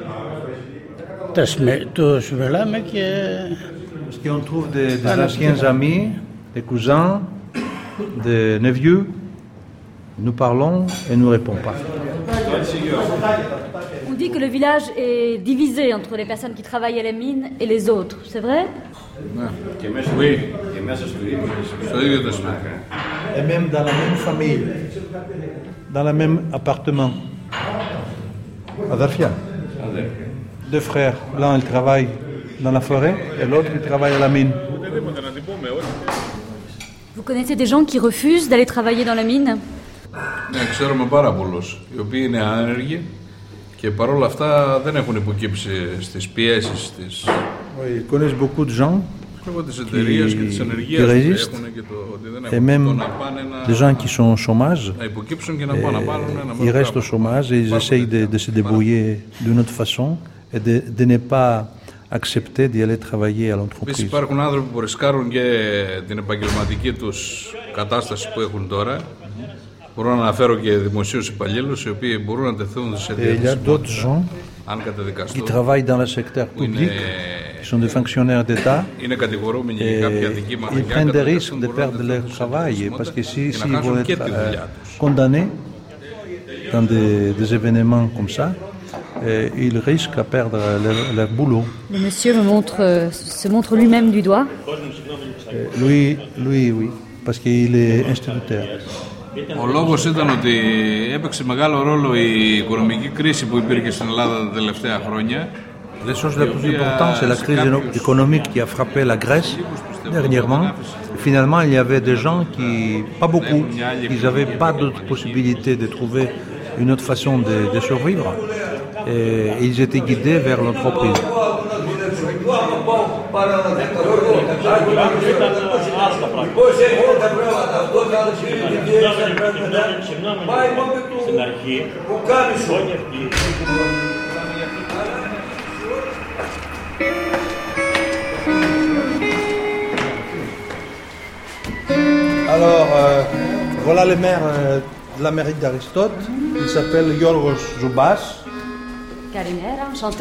τους μιλάμε και... Parce qu'on trouve des, des anciens amis, des cousins, des neveux. Nous parlons et ne nous répondons pas. On dit que le village est divisé entre les personnes qui travaillent à la mine et les autres, c'est vrai? Oui. Et même dans la même famille, dans le même appartement. Adarfia. Deux frères, l'un il travaille dans la forêt et l'autre il travaille à la mine. Vous connaissez des gens qui refusent d'aller travailler dans la mine? Ναι, ξέρουμε πάρα πολλούς, οι οποίοι είναι άνεργοι και παρόλα αυτά δεν έχουν υποκύψει στις πιέσεις της. Oui, ils connaissent beaucoup de gens qui résistent et même des gens qui sont au chômage. Ils restent au chômage et ils essayent de, de se débrouiller d'une autre façon et de, de ne pas accepter d'y aller travailler à l'entreprise. Επίσης υπάρχουν άνθρωποι που ρισκάρουν και την επαγγελματική τους κατάσταση που έχουν τώρα. Μπορώ να αναφέρω και δημοσίους υπαλλήλους οι οποίοι μπορούν να τεθούν σε διαδικασμό αν καταδικαστούν. Qui travaillent dans le secteur public, sont des fonctionnaires d'État, είναι κατηγορούμενοι για κάποια δικήματα. Ils prennent des risques de perdre leur travail parce que si, si ils vont être euh, condamnés dans des, des événements comme ça, euh, ils risquent à perdre leur, leur boulot. Le monsieur me montre, se montre lui-même du doigt. Euh, lui, lui, oui, parce qu'il est instituteur. Ο λόγος ήταν ότι έπαιξε μεγάλο ρόλο η οικονομική κρίση που υπήρχε στην Ελλάδα τα τελευταία χρόνια. La chose la plus importante, c'est la crise économique qui a frappé la Grèce dernièrement. Finalement, il y avait des gens qui, pas beaucoup, ils n'avaient pas d'autre possibilité de trouver une autre façon de, de survivre. Et ils étaient guidés vers l'entreprise. Alors, euh, voilà le maire euh, de la mairie d'Aristote. Il s'appelle Yorgos Zoubas. Karimera, enchanté.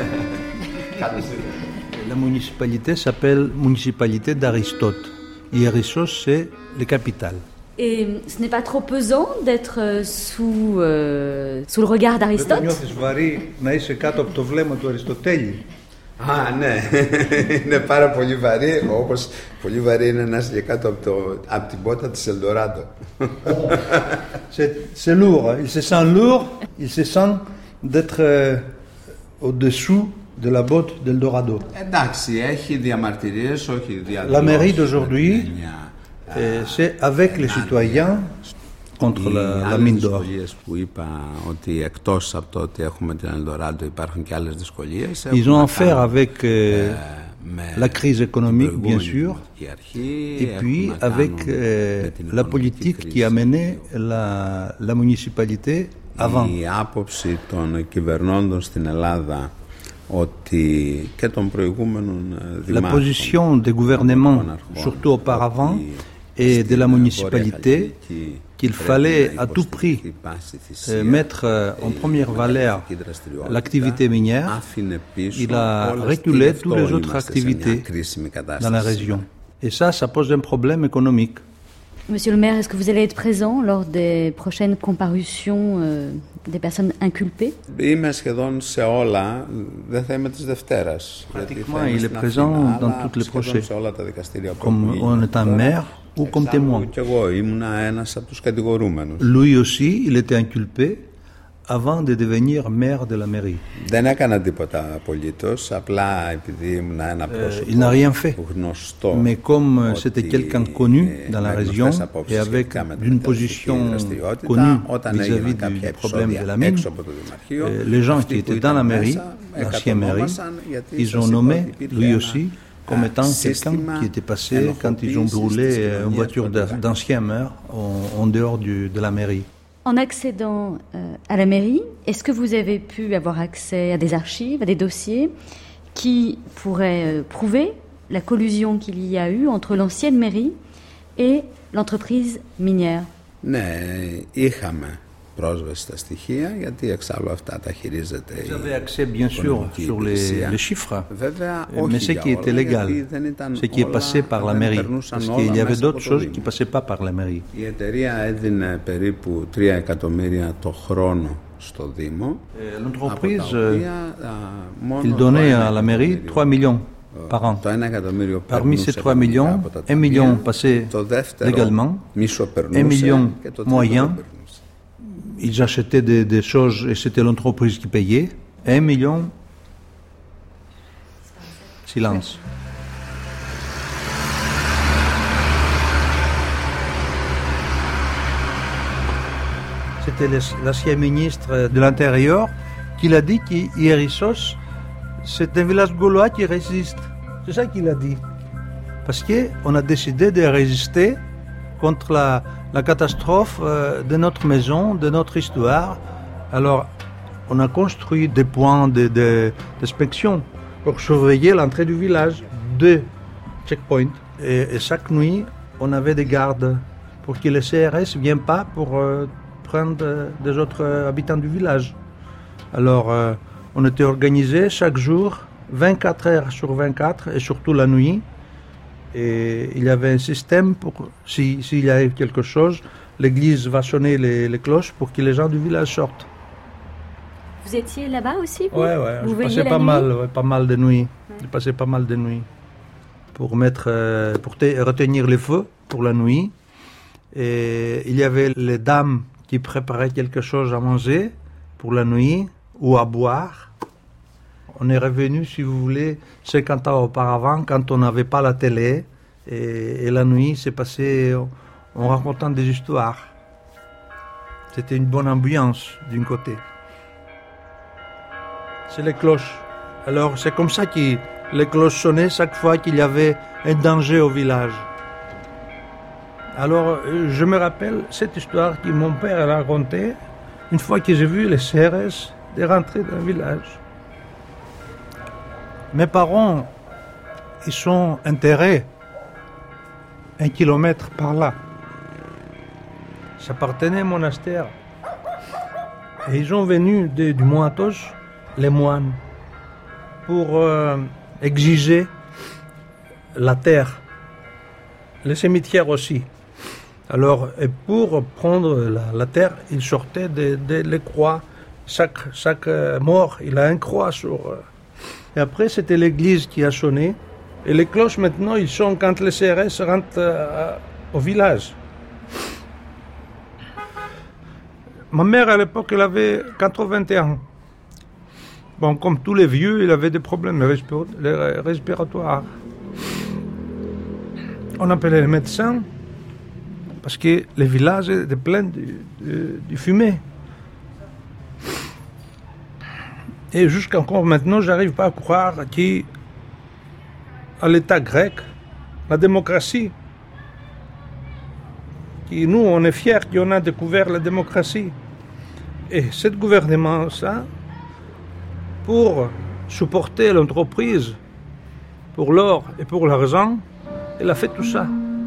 La municipalité s'appelle municipalité d'Aristote. Iérissos, c'est la capitale. Et ce n'est pas trop pesant d'être sous, euh, sous le regard d'Aristote? Δεν νιώθεις βαρύ να είσαι κάτω από το βλέμμα του Αριστοτέλη? Α, ναι. Είναι πάρα πολύ βαρύ, όπως πολύ βαρύ είναι να είσαι και κάτω από, το, από την πότα της Ελντοράντο. C'est, c'est lourd. Il se sent lourd. Il se sent d'être euh, au-dessous de la botte d'Eldorado. Εντάξει, έχει διαμαρτυρίες, όχι διαδηλώσεις. La mairie d'aujourd'hui, euh, c'est avec les citoyens contre la, la mine d'or. Που είπα ότι εκτός από το ότι έχουμε την Ελντοράντο υπάρχουν και άλλες δυσκολίες. Ils ont affaire avec euh, la crise économique, bien sûr, et puis avec euh, la politique qui a mené la, la municipalité avant. Η άποψη των κυβερνώντων στην Ελλάδα ότι και των προηγούμενων δημάρχων. La position des gouvernements, surtout auparavant, et de la municipalité, qu'il fallait à tout prix euh, mettre euh, en première valeur l'activité minière, il a reculé toutes les autres activités dans la région. Et ça, ça pose un problème économique. Monsieur le maire, est-ce que vous allez être présent lors des prochaines comparutions euh, des personnes inculpées? Είμαι σχεδόν σε όλα, δεν θα είμαι της Δευτέρας. Pratiquement, il est présent dans toutes les procès, comme en étant maire ou comme témoin. Και εγώ ήμουνα ένας από τους κατηγορούμενους. Lui aussi, il était inculpé avant de devenir maire de la mairie. Δεν έκανα τίποτα απολύτως, απλά επειδή ήμουν ένα πρόσωπο il n'a rien fait. γνωστό. Mais comme c'était quelqu'un connu dans la région et avec une position connue vis-à-vis du problème de la mine, les gens qui étaient dans la mairie, l'ancienne mairie, ils ont nommé lui aussi comme étant quelqu'un qui était passé quand ils ont brûlé une voiture d'ancien maire en, en dehors du, de la mairie. En accédant euh, à la mairie, est-ce que vous avez pu avoir accès à des archives, à des dossiers qui pourraient euh, prouver la collusion qu'il y a eu entre l'ancienne mairie et l'entreprise minière? Ναι, είχαμε πρόσβαση στα στοιχεία, γιατί εξάλλου αυτά τα χειρίζεται η Vous avez accès bien sûr sur les, les chiffres, Βέβαια, mais ce qui était légal, ce qui est passé par la mairie, parce qu'il y avait d'autres choses qui ne passaient pas par la mairie. Η εταιρεία έδινε περίπου τρία εκατομμύρια το χρόνο στο Δήμο. L'entreprise, il donnait à la mairie trois millions par an. Parmi ces trois millions, un million passait légalement, un million moyen. Ils achetaient des, des choses et c'était l'entreprise qui payait. Un million. Silence. C'était l'ancien ministre de l'Intérieur qui l'a dit qu'Iérissos, c'est un village gaulois qui résiste. C'est ça qu'il a dit. Parce qu'on a décidé de résister contre la, la catastrophe euh, de notre maison, de notre histoire. Alors, on a construit des points de, de, d'inspection pour surveiller l'entrée du village, deux checkpoints. Et, et chaque nuit, on avait des gardes pour que les C R S ne viennent pas pour euh, prendre des autres habitants du village. Alors, euh, on était organisé chaque jour vingt-quatre heures sur vingt-quatre, et surtout la nuit. Et il y avait un système pour, si, s'il y avait quelque chose, l'église va sonner les, les cloches pour que les gens du village sortent. Vous étiez là-bas aussi vous? Ouais, ouais, vous je passais pas mal, ouais, pas mal de nuits. Ouais. J'ai passé pas mal de nuits pour mettre, euh, pour te, retenir les feux pour la nuit. Et il y avait les dames qui préparaient quelque chose à manger pour la nuit ou à boire. On est revenu, si vous voulez, cinquante ans auparavant, quand on n'avait pas la télé. Et, et la nuit s'est passée en, en racontant des histoires. C'était une bonne ambiance, d'un côté. C'est les cloches. Alors, c'est comme ça que les cloches sonnaient chaque fois qu'il y avait un danger au village. Alors, je me rappelle cette histoire que mon père a racontée une fois que j'ai vu les C R S de rentrer dans le village. Mes parents, ils sont enterrés un kilomètre par là. Ça appartenait au monastère. Et ils sont venus de, du Mont Athos, les moines, pour euh, exiger la terre, les cimetières aussi. Alors, et pour prendre la, la terre, ils sortaient des de, de croix. Chaque, chaque mort, il a une croix sur... Et après, c'était l'église qui a sonné. Et les cloches, maintenant, ils sont quand les C R S rentrent euh, au village. Ma mère, à l'époque, elle avait quatre-vingt-un ans. Bon, comme tous les vieux, il avait des problèmes respiratoires. On appelait les médecins parce que le village était plein de, de, de fumée. Et jusqu'encore maintenant, je n'arrive pas à croire qu'à l'État grec, la démocratie, que nous, on est fiers qu'on a découvert la démocratie. Et ce gouvernement, ça, pour supporter l'entreprise, pour l'or et pour l'argent, il a fait tout ça.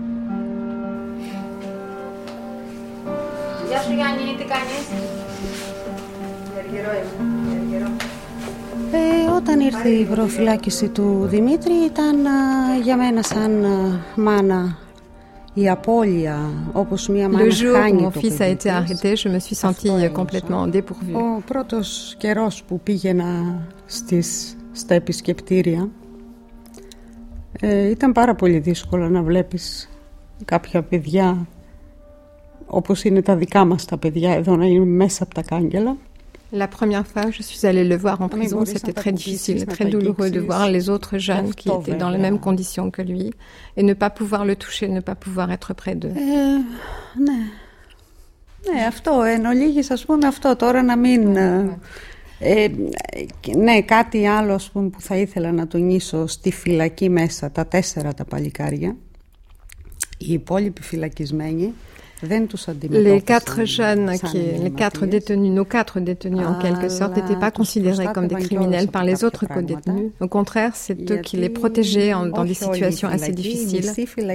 Ε, όταν ήρθε η προφυλάκηση του Δημήτρη ήταν για μένα σαν μάνα η απώλεια, όπως μια μάνα χάνει το παιδί της. Le jour où mon fils a été arrêté, je me suis sentie complètement dépourvue. Ο πρώτος καιρός που πήγαινα στις, στα επισκεπτήρια ε, ήταν πάρα πολύ δύσκολο να βλέπεις κάποια παιδιά όπως είναι τα δικά μας τα παιδιά εδώ να είναι μέσα από τα κάγκελα. La première fois que je suis allée le voir en prison, c'était très difficile, très douloureux de voir les autres jeunes qui étaient dans les mêmes conditions que lui et ne pas pouvoir le toucher, ne pas pouvoir être près d'eux. Ε, ναι. Ναι, αυτό εν ολίγης, ας πούμε, αυτό τώρα να μην... Ε, ναι, κάτι άλλο, ας πούμε, που θα ήθελα να τονίσω στη φυλακή μέσα, τα τέσσερα τα παλικάρια, οι υπόλοιποι φυλακισμένοι, Les quatre jeunes, qui, les quatre détenus, nos quatre détenus en quelque sorte, n'étaient pas considérés comme des criminels par les autres co-détenus. Au contraire, c'est eux qui les protégeaient en, dans des situations assez difficiles.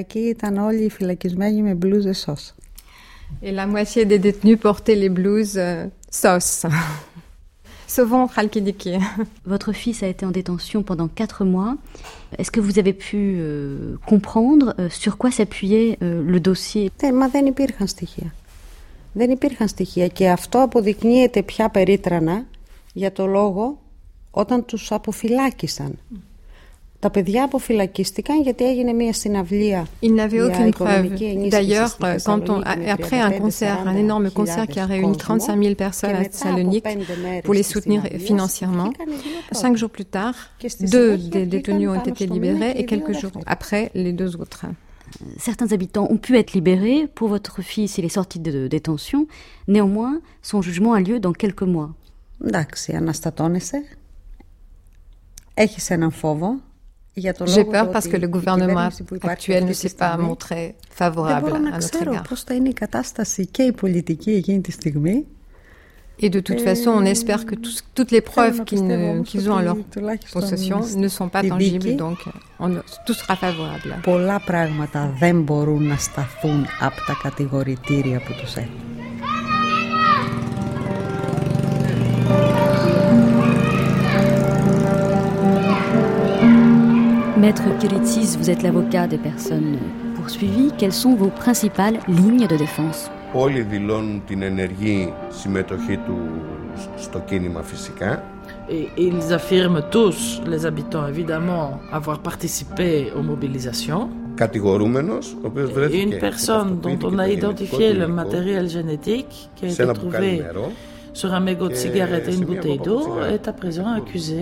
Et la moitié des détenus portaient les blouses euh, S O S. Sauvons Khalkidiki. Votre fils a été en détention pendant quatre mois. Est-ce que vous avez pu euh, comprendre euh, sur quoi s'appuyait euh, le dossier? Μα δεν υπήρχαν στοιχεία. Δεν υπήρχαν στοιχεία και αυτό αποδεικνύεται πια περίτρανα για το λόγο όταν τους αποφυλάκησαν. Τα παιδιά αποφυλακίστηκαν γιατί έγινε μια συναυλία. Il n'avait aucune preuve. D'ailleurs, quand on, après un concert, un énorme concert qui a réuni trente-cinq mille personnes à Thessalonique pour les soutenir financièrement, cinq jours plus tard, deux des détenus ont été libérés et quelques jours après, les deux autres. Certains habitants ont pu être libérés. Pour votre fils, il est sorti de détention. Néanmoins, son jugement a lieu dans quelques mois. Εντάξει, αναστατώνεσαι. Έχεις έναν φόβο. J'ai peur parce que le gouvernement actuel ne s'est pas montré favorable à notre égard. Et de toute façon, on espère que tous, toutes les preuves qu'ils, ne, qu'ils ont en leur possession ne sont pas tangibles, donc on, tout sera favorable. Πολλά πράγματα δεν μπορούν να σταθούν από τα κατηγορητήρια που τους έχουν. Maître Kiritsis, vous êtes l'avocat des personnes poursuivies. Quelles sont vos principales lignes de défense? Όλοι δηλώνουν την ενεργή συμμετοχή του στο κίνημα φυσικά. Et ils affirment tous, les habitants évidemment, avoir participé aux mobilisations. Κατηγορούμενος, ο οποίος βρέθηκε. Une personne dont on a identifié le matériel génétique qui a été trouvé sur un mégot de cigarette et une bouteille d'eau est à présent accusé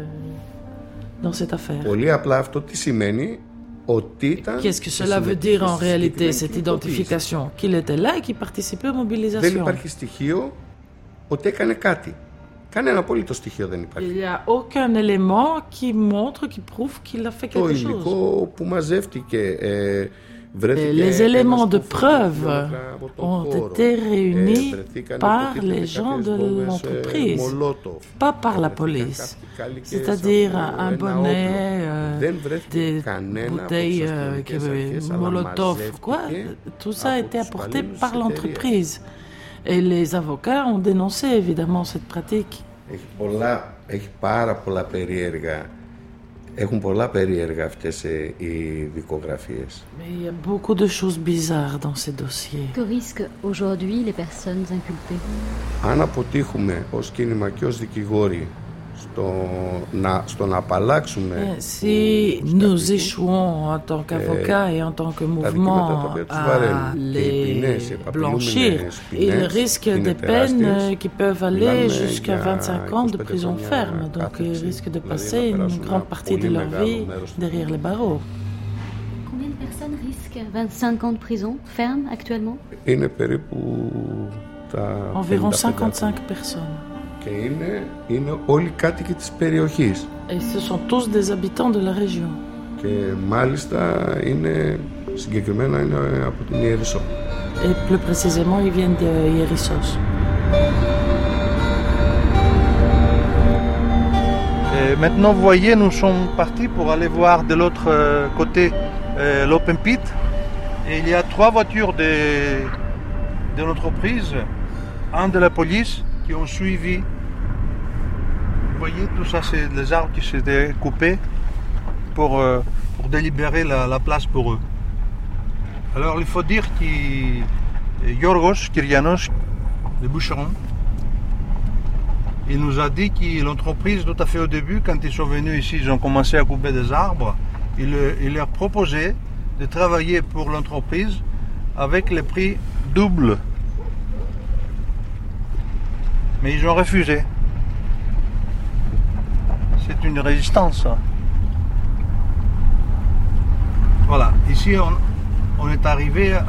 dans cette affaire. Πολύ απλά αυτό τι σημαίνει? Qu'est-ce que cela veut dire en réalité, cette identification? Qu'il était là et qu'il participait aux mobilisations. Δεν υπάρχει στοιχείο ότι έκανε κάτι. Κανένα απολύτω στοιχείο δεν υπάρχει. Il n'y a aucun élément qui montre, qui prouve qu'il a fait quelque chose. Το υλικό που μαζεύτηκε, ε, βρέθηκε. Les éléments de preuve ont été réunis par les gens de l'entreprise, pas par la police. C'est-à-dire un bonnet, euh, des bouteilles euh, Molotov, quoi. Tout ça a été apporté par l'entreprise. Et les avocats ont dénoncé évidemment cette pratique. Έχει πολλά, έχει πάρα πολλά περίεργα, έχουν πολλά περίεργα αυτές οι δικογραφίες. Mais il y a beaucoup de choses bizarres dans ces dossiers. Que risquent aujourd'hui les personnes inculpées? Αν αποτύχουμε ως κίνημα και ως δικηγόροι στο να, στο να απαλλάξουμε. Si nous échouons en tant qu'avocats et en tant que mouvement à les blanchir, ils risquent des peines qui peuvent aller jusqu'à vingt-cinq ans de prison ferme. Donc ils risquent de passer une grande partie de leur vie derrière les barreaux. Combien de personnes risquent vingt-cinq ans de prison ferme actuellement? Είναι περίπου τα environ cinquante-cinq personnes. Και είναι, είναι όλοι κάτοικοι της περιοχής. Et ce sont tous des habitants de la région. Και μάλιστα είναι, συγκεκριμένα είναι από την Ιερισσό. Et plus précisément, ils viennent de Hérissos. Et maintenant, vous voyez, nous sommes partis pour aller voir de l'autre côté euh, l'open pit. Et il y a trois voitures de, de l'entreprise, un de la police, qui ont suivi. Vous voyez, tout ça, c'est les arbres qui s'étaient coupés pour, euh, pour délibérer la, la place pour eux. Alors, il faut dire que Yorgos Kyrianos, le bûcheron, il nous a dit que l'entreprise, tout à fait au début, quand ils sont venus ici, ils ont commencé à couper des arbres, il, il leur proposait de travailler pour l'entreprise avec les prix doubles. Mais ils ont refusé. C'est une résistance. Ça. Voilà, ici on, on est arrivé à,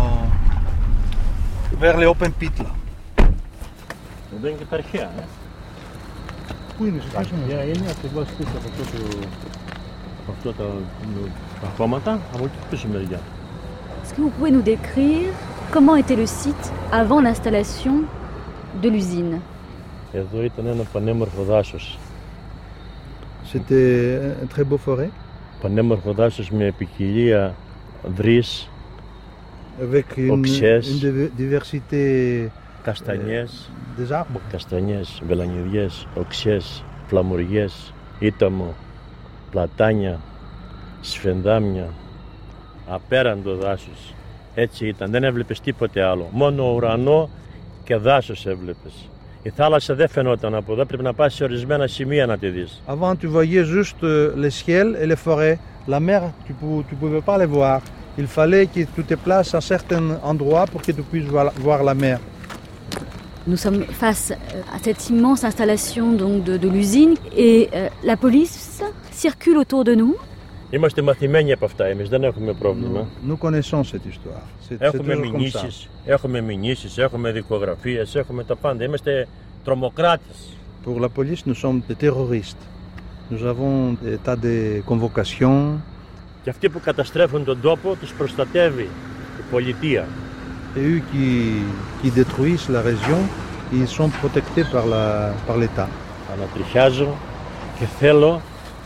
vers les open pit là. Εδώ είναι και τα αρχαία. Ε? Πού είναι, τα αρχαία είναι ακριβώς πίσω από αυτό, το, από αυτό τα, τα χώματα, από εκεί πίσω μεριά. Est-ce que vous pouvez nous décrire comment était le site avant l'installation de l'usine? Εδώ ήταν ένα πανέμορφο δάσος. C'était un très beau forêt. Πανέμορφο δάσος με ποικιλία βρύς, avec une, οξιές, une diversité καστανιές, euh, des arbres. Καστανιές, βελανιδιές, οξιές, φλαμουριές, ήταμο, πλατάνια, σφενδάμια, απέραντο δάσος. Έτσι ήταν, δεν έβλεπες τίποτε άλλο. Μόνο ουρανό και δάσος έβλεπες. Η θάλασσα δεν φαινόταν από εδώ, πρέπει να πας σε ορισμένα σημεία να τη δεις. Avant tu voyais juste le ciel et les forêts. La mer, tu ne tu pouvais pas les voir. Il fallait que tu te places à certains endroits pour que tu puisses voir, voir la mer. Nous sommes face à cette immense installation donc de, de l'usine et euh, la police circule autour de nous. Είμαστε μαθημένοι από αυτά, εμείς δεν έχουμε πρόβλημα. Nous connaissons cette histoire. C'est, έχουμε μηνύσεις, έχουμε μηνύσεις, έχουμε δικογραφίες, έχουμε τα πάντα. Είμαστε τρομοκράτες. Pour la police, nous sommes des terroristes. Nous avons des tas de convocations. Και αυτοί που καταστρέφουν τον τόπο τους προστατεύει η πολιτεία. Et eux qui, qui détruisent la région, ils sont protectés par, la, par l'État. Ανατριχιάζω και θέλω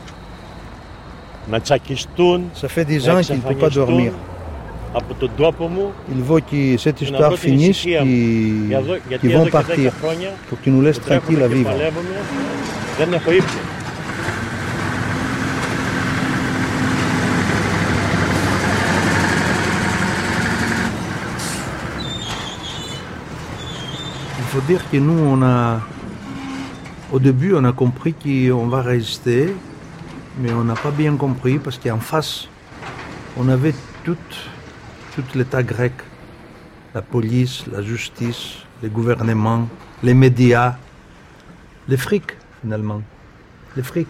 να τσακιστούν, ça fait des ans qu'ils ne peuvent pas dormir. Από τον τόπο μου. Il faut que cette histoire finisse, qu'ils, qu'ils vont partir, pour qu'ils nous laissent tranquilles à vivre. Δεν έχω ύπνο. faut dire que nous, on a, au début, on a compris qu'on va résister, mais on n'a pas bien compris parce qu'en face, on avait tout, tout l'État grec, la police, la justice, les gouvernements, les médias, les frics finalement, les frics.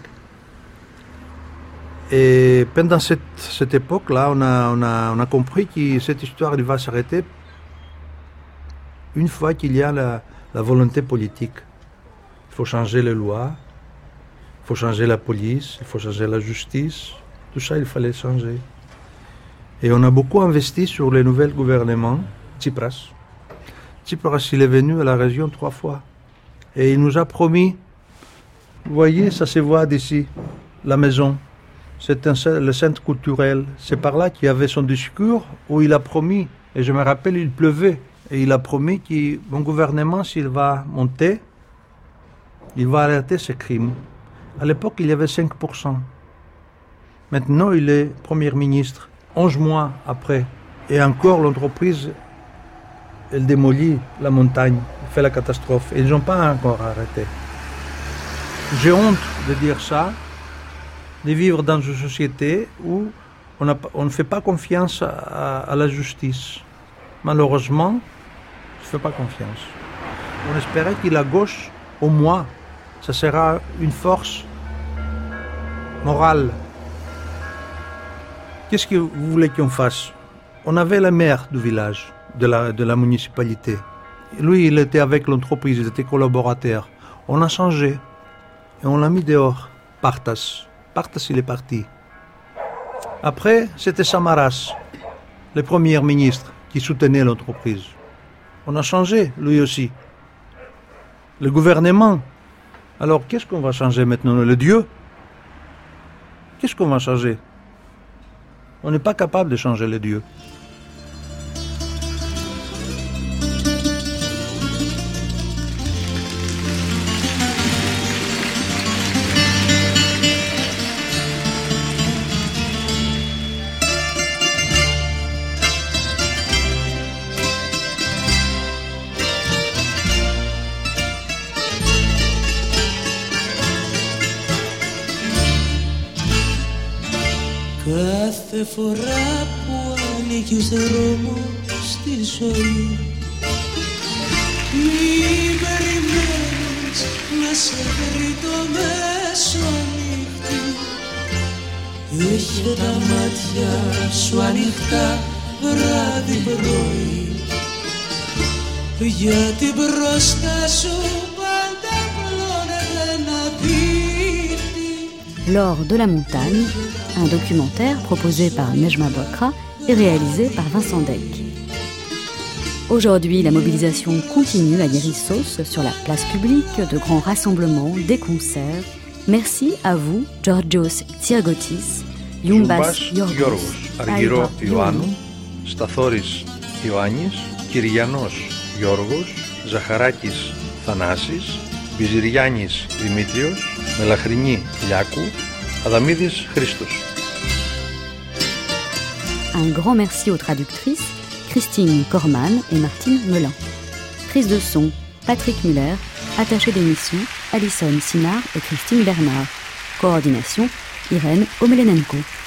Et pendant cette, cette époque-là, on a, on, a, on a compris que cette histoire elle va s'arrêter une fois qu'il y a la, la volonté politique. Il faut changer les lois, il faut changer la police, il faut changer la justice. Tout ça, il fallait changer. Et on a beaucoup investi sur les nouveaux gouvernements. Tsipras. Tsipras, il est venu à la région trois fois. Et il nous a promis, vous voyez, ça se voit d'ici, la maison. C'est un, le centre culturel. C'est par là qu'il y avait son discours où il a promis, et je me rappelle, il pleuvait, et il a promis que mon gouvernement, s'il va monter, il va arrêter ces crimes. À l'époque, il y avait cinq pour cent. Maintenant, il est Premier ministre, onze mois après. Et encore, l'entreprise, elle démolit la montagne, fait la catastrophe. Et ils n'ont pas encore arrêté. J'ai honte de dire ça, de vivre dans une société où on, a, on ne fait pas confiance à, à la justice. Malheureusement, on ne fait pas confiance. On espérait que la gauche, au moins, ça sera une force morale. Qu'est-ce que vous voulez qu'on fasse? On avait le maire du village, de la, de la municipalité. Lui, il était avec l'entreprise, il était collaborateur. On a changé et on l'a mis dehors. Partas. Partas, il est parti. Après, c'était Samaras, le premier ministre qui soutenait l'entreprise. On a changé, lui aussi. Le gouvernement. Alors, qu'est-ce qu'on va changer maintenant? Le Dieu? Qu'est-ce qu'on va changer? On n'est pas capable de changer le Dieu. Κάθε φορά που ανοίγεις δρόμο στη ζωή, μη περιμένεις να σε βρει το μεσονύχτη. Είχε τα μάτια σου ανοιχτά βράδυ πρωί, γιατί μπροστά σου πάντα πλώνεται ένα δίχτυ. L'or de la montagne, un documentaire proposé par Nejma Bouakra et réalisé par Vincent Deck. Aujourd'hui, la mobilisation continue à Hérissos sur la place publique, de grands rassemblements, des concerts. Merci à vous, Georgios Tsirgotis, Yumbas Yorgos, Αργυρό Ιωάννου, Σταθόρης Ιωάννης, Κυριανός Γιώργος, Ζαχαράκης Θανάσης, Μπιζηριάννης Δημήτριος, Μελαχρινή Λιάκου, Adamidis Christos. Un grand merci aux traductrices Christine Corman et Martine Melin. Prise de son, Patrick Muller. Attaché d'émission, Alison Sinard et Christine Bernard. Coordination, Irène Omelenenko.